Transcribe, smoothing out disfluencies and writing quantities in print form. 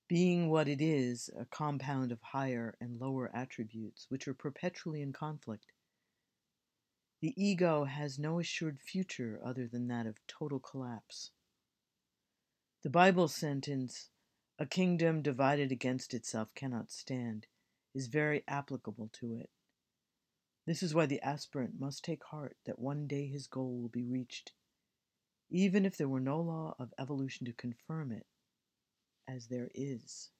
Being what it is, a compound of higher and lower attributes, which are perpetually in conflict, the ego has no assured future other than that of total collapse. The Bible sentence, "A kingdom divided against itself cannot stand," is very applicable to it. This is why the aspirant must take heart that one day his goal will be reached, even if there were no law of evolution to confirm it, as there is.